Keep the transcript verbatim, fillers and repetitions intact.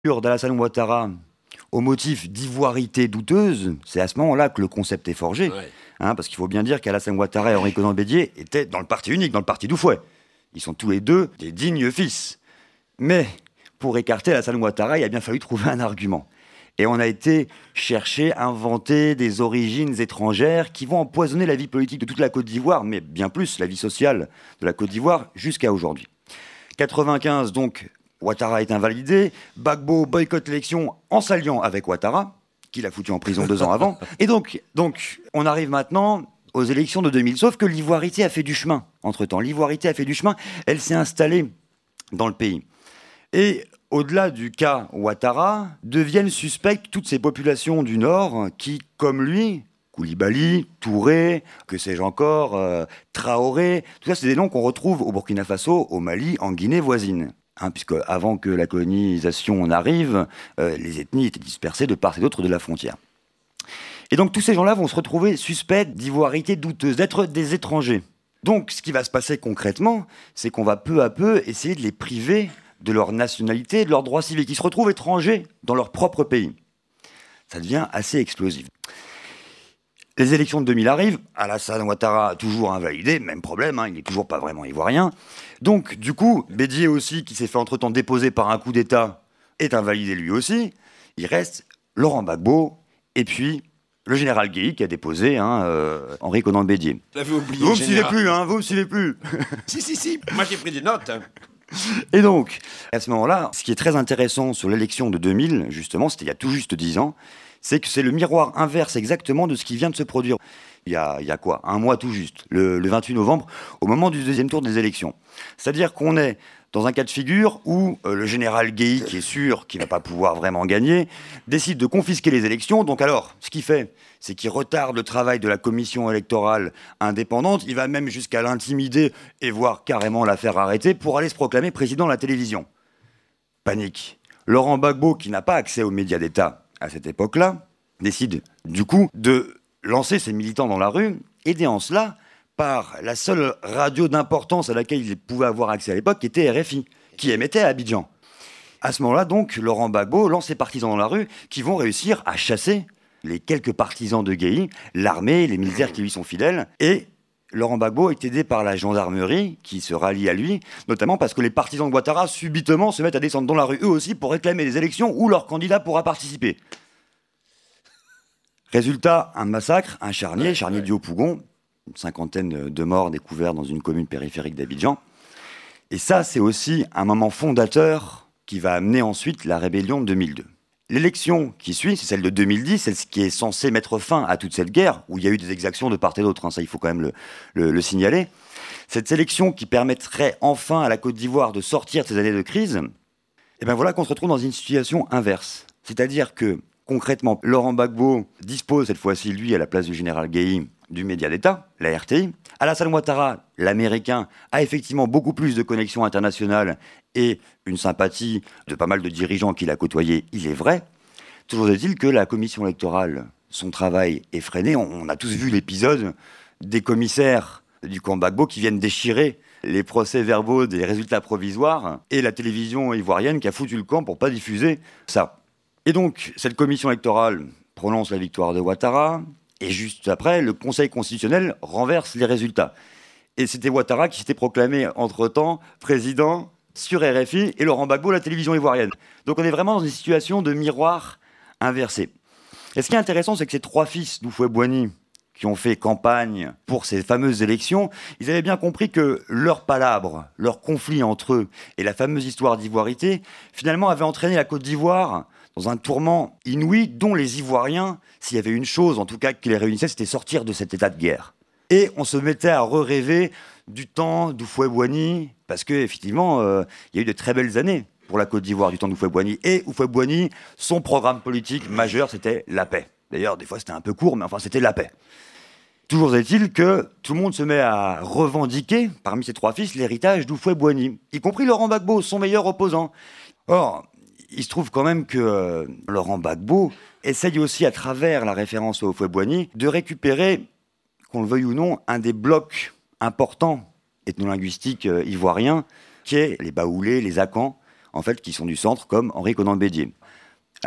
d'Alassane Ouattara au motif d'ivoirité douteuse, c'est à ce moment-là que le concept est forgé. Ouais. Hein, parce qu'il faut bien dire qu'Alassane Ouattara et Henri Konan Bédier étaient dans le parti unique, dans le parti d'Houphouët. Ils sont tous les deux des dignes fils. Mais pour écarter Alassane Ouattara, il a bien fallu trouver un argument. Et on a été chercher, inventer des origines étrangères qui vont empoisonner la vie politique de toute la Côte d'Ivoire, mais bien plus la vie sociale de la Côte d'Ivoire jusqu'à aujourd'hui. quatre-vingt-quinze, donc, Ouattara est invalidé. Gbagbo boycotte l'élection en s'alliant avec Ouattara, qu'il a foutu en prison deux ans avant. Et donc, donc, on arrive maintenant aux élections de deux mille. Sauf que l'ivoirité a fait du chemin, entre-temps. L'ivoirité a fait du chemin, elle s'est installée dans le pays. Et au-delà du cas Ouattara, deviennent suspectes toutes ces populations du Nord qui, comme lui, Koulibaly, Touré, que sais-je encore, euh, Traoré, tout ça, c'est des noms qu'on retrouve au Burkina Faso, au Mali, en Guinée voisine. Hein, puisque avant que la colonisation n'arrive, euh, les ethnies étaient dispersées de part et d'autre de la frontière. Et donc tous ces gens-là vont se retrouver suspects d'ivoirité douteuse, d'être des étrangers. Donc ce qui va se passer concrètement, c'est qu'on va peu à peu essayer de les priver de leur nationalité, de leurs droits civiques. Ils se retrouvent étrangers dans leur propre pays. Ça devient assez explosif. Les élections de deux mille arrivent, Alassane Ouattara toujours invalidé, même problème, hein, il n'est toujours pas vraiment ivoirien. Donc, du coup, Bédier aussi, qui s'est fait entre-temps déposer par un coup d'État, est invalidé lui aussi. Il reste Laurent Gbagbo, et puis le général Guéhi, qui a déposé hein, euh, Henri Konan Bédier. Vous oublié, Vous ne me suivez plus, hein, vous ne me suivez plus. Si, si, si, moi j'ai pris des notes. Et donc, à ce moment-là, ce qui est très intéressant sur l'élection de deux mille, justement, c'était il y a tout juste dix ans, c'est que c'est le miroir inverse exactement de ce qui vient de se produire. Il y a, il y a quoi ? Un mois tout juste, le, le vingt-huit novembre, au moment du deuxième tour des élections. C'est-à-dire qu'on est dans un cas de figure où euh, le général Guéhi, qui est sûr qu'il ne va pas pouvoir vraiment gagner, décide de confisquer les élections. Donc alors, ce qu'il fait, c'est qu'il retarde le travail de la commission électorale indépendante. Il va même jusqu'à l'intimider et voire carrément la faire arrêter pour aller se proclamer président de la télévision. Panique. Laurent Gbagbo, qui n'a pas accès aux médias d'État à cette époque-là, décide du coup de lancer ses militants dans la rue, aidé en cela par la seule radio d'importance à laquelle il pouvait avoir accès à l'époque, qui était R F I, qui émettait à Abidjan. À ce moment-là, donc, Laurent Gbagbo lance ses partisans dans la rue qui vont réussir à chasser les quelques partisans de Guéhi, l'armée, les militaires qui lui sont fidèles, et Laurent Gbagbo est aidé par la gendarmerie qui se rallie à lui, notamment parce que les partisans de Ouattara subitement se mettent à descendre dans la rue eux aussi pour réclamer des élections où leur candidat pourra participer. Résultat, un massacre, un charnier, ouais, charnier ouais. du Haut-Pougon, une cinquantaine de morts découverts dans une commune périphérique d'Abidjan. Et ça, c'est aussi un moment fondateur qui va amener ensuite la rébellion de deux mille deux. L'élection qui suit, c'est celle de deux mille dix, celle qui est censée mettre fin à toute cette guerre, où il y a eu des exactions de part et d'autre, hein, ça il faut quand même le, le, le signaler. Cette élection qui permettrait enfin à la Côte d'Ivoire de sortir de ces années de crise, et bien voilà qu'on se retrouve dans une situation inverse. C'est-à-dire que, concrètement, Laurent Gbagbo dispose cette fois-ci, lui, à la place du général Guéhi, du média d'État, la R T I. Alassane Ouattara, l'Américain, a effectivement beaucoup plus de connexions internationales et une sympathie de pas mal de dirigeants qu'il a côtoyés, il est vrai. Toujours est-il que la commission électorale, son travail est freiné. On, on a tous vu l'épisode des commissaires du camp Gbagbo qui viennent déchirer les procès-verbaux des résultats provisoires et la télévision ivoirienne qui a foutu le camp pour pas diffuser ça. Et donc, cette commission électorale prononce la victoire de Ouattara. Et juste après, le Conseil constitutionnel renverse les résultats. Et c'était Ouattara qui s'était proclamé, entre-temps, président sur R F I et Laurent Gbagbo, la télévision ivoirienne. Donc on est vraiment dans une situation de miroir inversé. Et ce qui est intéressant, c'est que ces trois fils d'Houphouët-Boigny, qui ont fait campagne pour ces fameuses élections, ils avaient bien compris que leur palabre, leur conflit entre eux et la fameuse histoire d'ivoirité, finalement avait entraîné la Côte d'Ivoire dans un tourment inouï dont les Ivoiriens, s'il y avait une chose en tout cas qui les réunissait, c'était sortir de cet état de guerre. Et on se mettait à re-rêver du temps d'Houphouët-Boigny, parce qu'effectivement, euh, il y a eu de très belles années pour la Côte d'Ivoire du temps d'Houphouët-Boigny. Et Houphouët-Boigny, son programme politique majeur, c'était la paix. D'ailleurs, des fois, c'était un peu court, mais enfin, c'était la paix. Toujours est-il que tout le monde se met à revendiquer, parmi ces trois fils, l'héritage d'Houphouët-Boigny, y compris Laurent Gbagbo, son meilleur opposant. Or, il se trouve quand même que euh, Laurent Gbagbo essaye aussi, à travers la référence au Houphouët-Boigny, de récupérer, qu'on le veuille ou non, un des blocs importants ethnolinguistiques euh, ivoiriens, qui est les Baoulés, les Akans, en fait, qui sont du centre, comme Henri Conan Bédier.